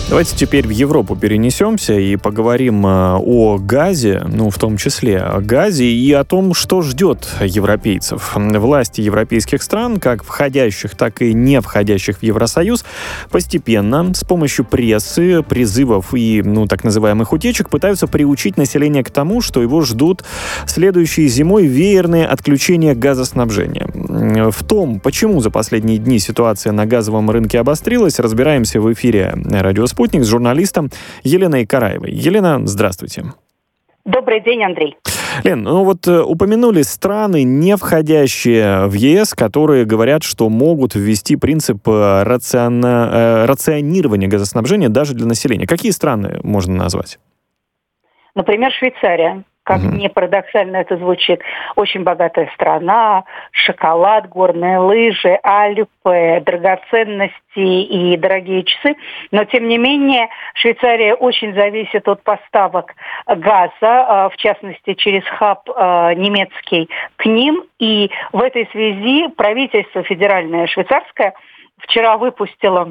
Давайте теперь в Европу перенесемся и поговорим о газе, в том числе о газе и о том, что ждет европейцев. Власти европейских стран, как входящих, так и не входящих в Евросоюз, постепенно с помощью прессы, призывов и, так называемых утечек пытаются приучить население к тому, что его ждут следующей зимой веерные отключения газоснабжения. В том, почему за последние дни ситуация на газовом рынке обострилась, разбираемся в эфире «Радио Спутник» с журналистом Еленой Караевой. Елена, здравствуйте. Добрый день, Андрей. Лен, упомянули страны, не входящие в ЕС, которые говорят, что могут ввести принцип рационирования газоснабжения даже для населения. Какие страны можно назвать? Например, Швейцария. Как ни парадоксально это звучит, очень богатая страна, шоколад, горные лыжи, Альпы, драгоценности и дорогие часы. Но, тем не менее, Швейцария очень зависит от поставок газа, в частности, через хаб немецкий к ним. И в этой связи правительство федеральное швейцарское вчера выпустило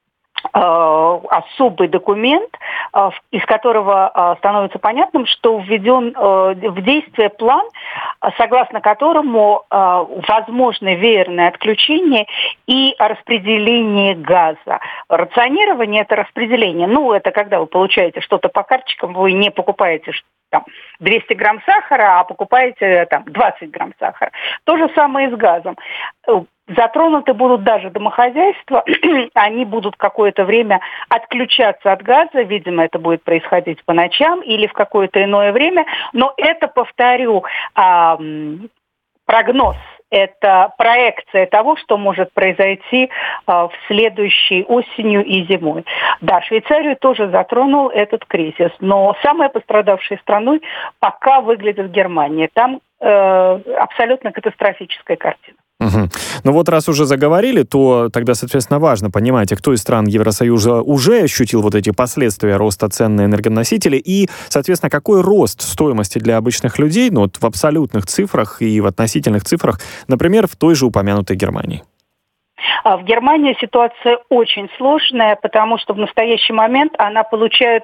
особый документ, из которого становится понятным, что введен в действие план, согласно которому возможны веерные отключения и распределение газа. Рационирование – это распределение. Это когда вы получаете что-то по карточкам, вы не покупаете 200 грамм сахара, а покупаете 20 грамм сахара. То же самое и с газом. Затронуты будут даже домохозяйства, они будут какое-то время отключаться от газа, видимо, это будет происходить по ночам или в какое-то иное время, но это, повторю, прогноз. Это проекция того, что может произойти в следующей осенью и зимой. Да, Швейцарию тоже затронул этот кризис, но самой пострадавшей страной пока выглядит Германия. Там абсолютно катастрофическая картина. Раз уже заговорили, то тогда, соответственно, важно понимать, кто из стран Евросоюза уже ощутил эти последствия роста цен на энергоносители и, соответственно, какой рост стоимости для обычных людей, в абсолютных цифрах и в относительных цифрах, например, в той же упомянутой Германии. В Германии ситуация очень сложная, потому что в настоящий момент она получает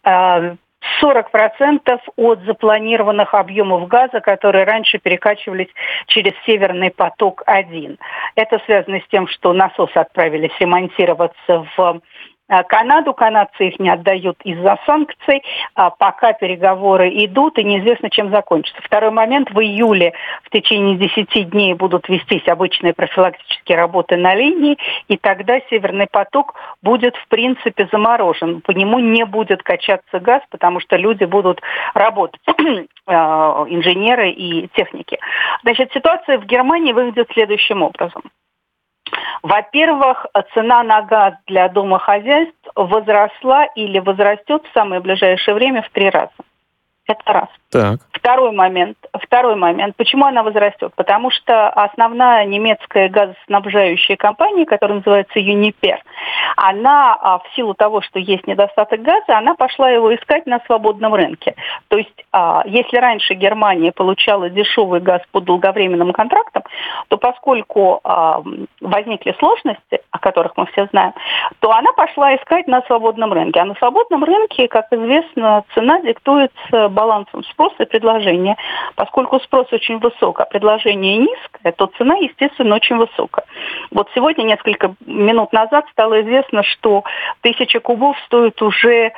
40% от запланированных объемов газа, которые раньше перекачивались через Северный поток-1. Это связано с тем, что насосы отправились ремонтироваться в Канаду. Канадцы их не отдают из-за санкций. Пока переговоры идут, и неизвестно, чем закончится. Второй момент. В июле в течение 10 дней будут вестись обычные профилактические работы на линии, и тогда Северный поток будет, в принципе, заморожен. По нему не будет качаться газ, потому что люди будут работать, инженеры и техники. Значит, ситуация в Германии выглядит следующим образом. Во-первых, цена на газ для домохозяйств возросла или возрастет в самое ближайшее время в 3 раза. Это раз. Так. Второй момент. Почему она возрастет? Потому что основная немецкая газоснабжающая компания, которая называется Uniper, она в силу того, что есть недостаток газа, она пошла его искать на свободном рынке. То есть, если раньше Германия получала дешевый газ по долговременным контрактам, то поскольку возникли сложности, о которых мы все знаем, то она пошла искать на свободном рынке. А на свободном рынке, как известно, цена диктуется балансом спроса и предложения. Поскольку спрос очень высок, а предложение низкое, то цена, естественно, очень высокая. Вот сегодня, несколько минут назад, стало известно, что 1000 кубов стоит уже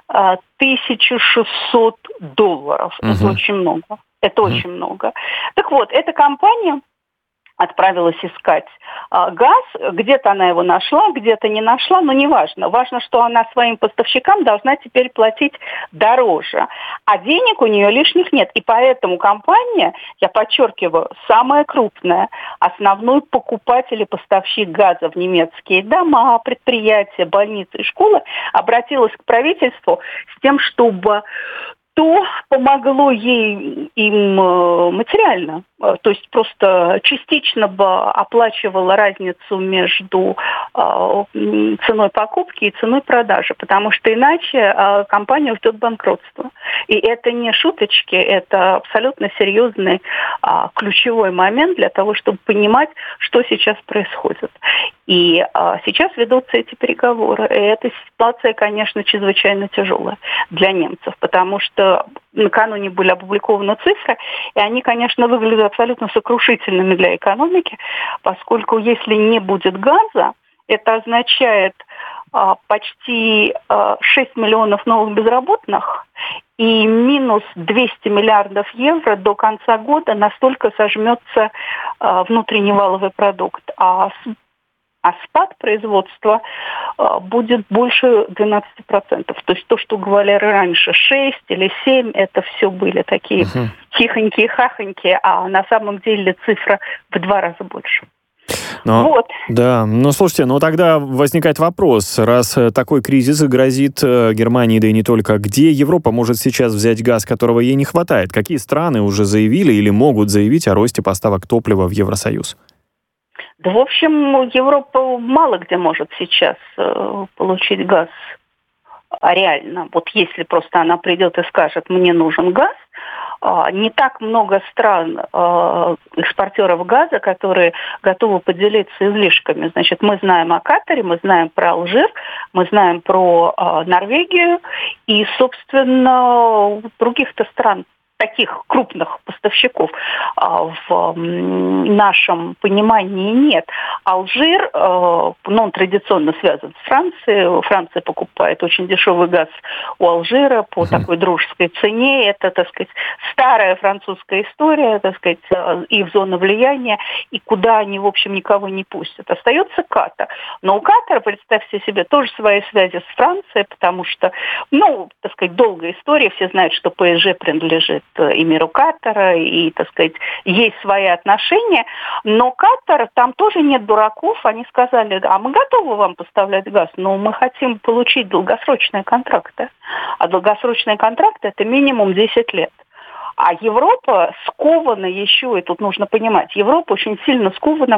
$1600. Это очень много. Очень много. Так вот, эта компания отправилась искать газ. Где-то она его нашла, где-то не нашла, но неважно. Важно, что она своим поставщикам должна теперь платить дороже. А денег у нее лишних нет. И поэтому компания, я подчеркиваю, самая крупная, основной покупатель и поставщик газа в немецкие дома, предприятия, больницы и школы, обратилась к правительству с тем, чтобы то помогло им материально. То есть просто частично бы оплачивала разницу между ценой покупки и ценой продажи, потому что иначе компания ждет банкротства. И это не шуточки, это абсолютно серьезный ключевой момент для того, чтобы понимать, что сейчас происходит. И сейчас ведутся эти переговоры. И эта ситуация, конечно, чрезвычайно тяжелая для немцев, потому что накануне были опубликованы цифры, и они, конечно, выглядят абсолютно сокрушительными для экономики, поскольку если не будет газа, это означает почти 6 миллионов новых безработных и минус 200 миллиардов евро до конца года настолько сожмется внутренний валовый продукт. А спад производства будет больше 12%. То есть то, что говорили раньше, 6 или 7, это все были такие хихоньки-хахоньки, а на самом деле цифра в 2 раза больше. Вот. Да, слушайте, тогда возникает вопрос, раз такой кризис грозит Германии, да и не только, где Европа может сейчас взять газ, которого ей не хватает? Какие страны уже заявили или могут заявить о росте поставок топлива в Евросоюз? Да, в общем, Европа мало где может сейчас получить газ реально. Вот если просто она придет и скажет, мне нужен газ, не так много стран, экспортеров газа, которые готовы поделиться излишками. Значит, мы знаем о Катаре, мы знаем про Алжир, мы знаем про Норвегию и, собственно, других-то стран, таких крупных поставщиков в нашем понимании нет. Алжир, он традиционно связан с Францией. Франция покупает очень дешевый газ у Алжира по такой дружеской цене. Это, так сказать, старая французская история, так сказать, их зона влияния, и куда они, в общем, никого не пустят. Остается Катар. Но у Катара, представьте себе, тоже свои связи с Францией, потому что, так сказать, долгая история. Все знают, что ПСЖ принадлежит эмиру Катара, и, так сказать, есть свои отношения. Но Катар, там тоже нет дураков. Они сказали, а мы готовы вам поставлять газ, но мы хотим получить долгосрочные контракты. А долгосрочные контракты – это минимум 10 лет. А Европа скована еще, и тут нужно понимать, Европа очень сильно скована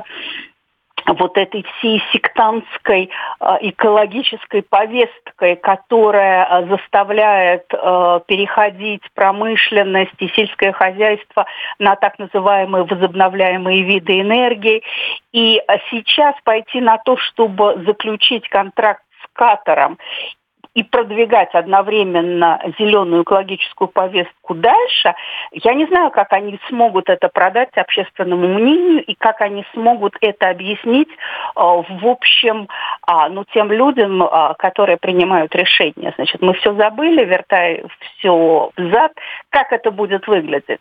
вот этой всей сектантской экологической повесткой, которая заставляет переходить промышленность и сельское хозяйство на так называемые возобновляемые виды энергии. И сейчас пойти на то, чтобы заключить контракт с Катаром и продвигать одновременно зеленую экологическую повестку дальше, я не знаю, как они смогут это продать общественному мнению и как они смогут это объяснить, в общем, тем людям, которые принимают решения. Значит, мы все забыли, вертай все взад. Как это будет выглядеть?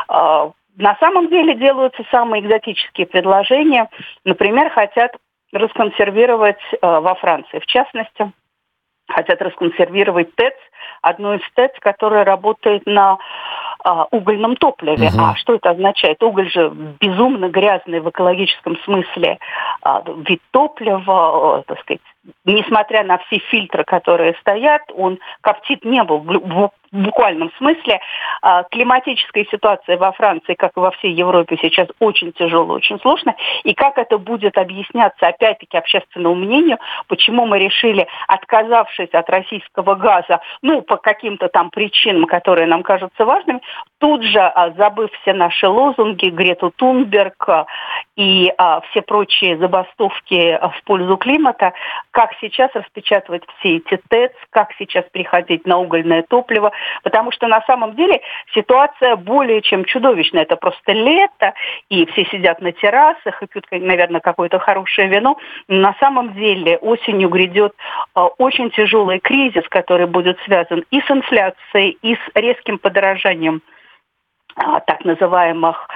На самом деле делаются самые экзотические предложения. Например, хотят расконсервировать во Франции, в частности, хотят расконсервировать ТЭЦ, одну из ТЭЦ, которая работает на угольном топливе. А что это означает? Уголь же безумно грязный в экологическом смысле вид топлива, так сказать, несмотря на все фильтры, которые стоят, он коптит небо в буквальном смысле. Климатическая ситуация во Франции, как и во всей Европе, сейчас очень тяжелая, очень сложная. И как это будет объясняться, опять-таки, общественному мнению, почему мы решили, отказавшись от российского газа, по каким-то там причинам, которые нам кажутся важными, тут же, забыв все наши лозунги, Грету Тунберг и все прочие забастовки в пользу климата, как сейчас распечатывать все эти ТЭЦ, как сейчас переходить на угольное топливо, потому что на самом деле ситуация более чем чудовищная. Это просто лето, и все сидят на террасах и пьют, наверное, какое-то хорошее вино. Но на самом деле осенью грядет очень тяжелый кризис, который будет связан и с инфляцией, и с резким подорожанием так называемых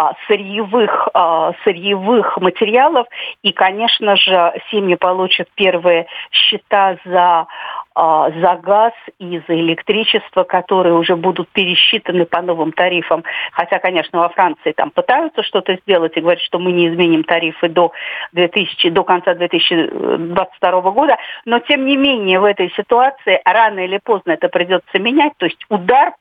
сырьевых материалов. И, конечно же, семьи получат первые счета за газ и за электричество, которые уже будут пересчитаны по новым тарифам. Хотя, конечно, во Франции там пытаются что-то сделать и говорят, что мы не изменим тарифы до конца 2022 года. Но, тем не менее, в этой ситуации рано или поздно это придется менять. То есть удар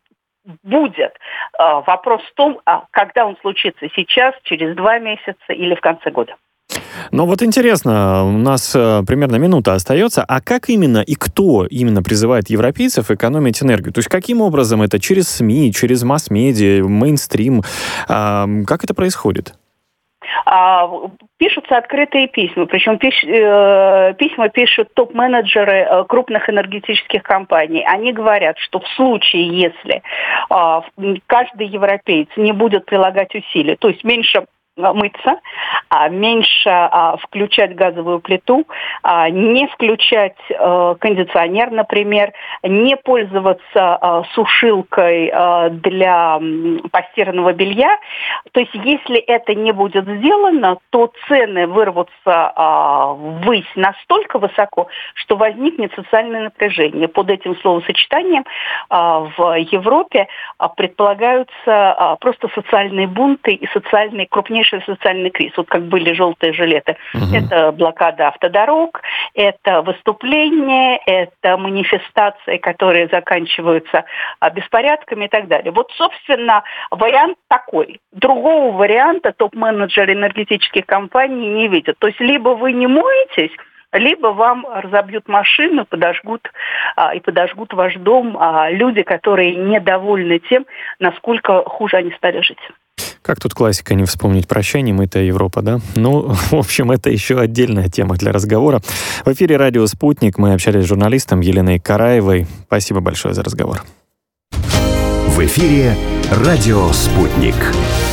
будет. Вопрос в том, когда он случится: сейчас, через 2 месяца или в конце года. Но вот интересно, у нас примерно минута остается, а как именно и кто именно призывает европейцев экономить энергию? То есть каким образом это? Через СМИ, через масс-медиа, мейнстрим? Как это происходит? Пишутся открытые письма, причем письма пишут топ-менеджеры крупных энергетических компаний. Они говорят, что в случае, если каждый европеец не будет прилагать усилий, то есть меньше мыться, меньше включать газовую плиту, не включать кондиционер, например, не пользоваться сушилкой для постиранного белья. То есть если это не будет сделано, то цены вырвутся ввысь настолько высоко, что возникнет социальное напряжение. Под этим словосочетанием в Европе предполагаются просто социальные бунты и крупнейший социальный кризис. Вот как были желтые жилеты. Это блокада автодорог, это выступления, это манифестации, которые заканчиваются беспорядками и так далее. Вот, собственно, вариант такой. Другого варианта топ-менеджеры энергетических компаний не видят. То есть либо вы не моетесь, либо вам разобьют машину, подожгут ваш дом люди, которые недовольны тем, насколько хуже они стали жить. Как тут классика, не вспомнить прощание, мы-то Европа, да? Ну, в общем, это еще отдельная тема для разговора. В эфире радио «Спутник». Мы общались с журналистом Еленой Караевой. Спасибо большое за разговор. В эфире радио «Спутник».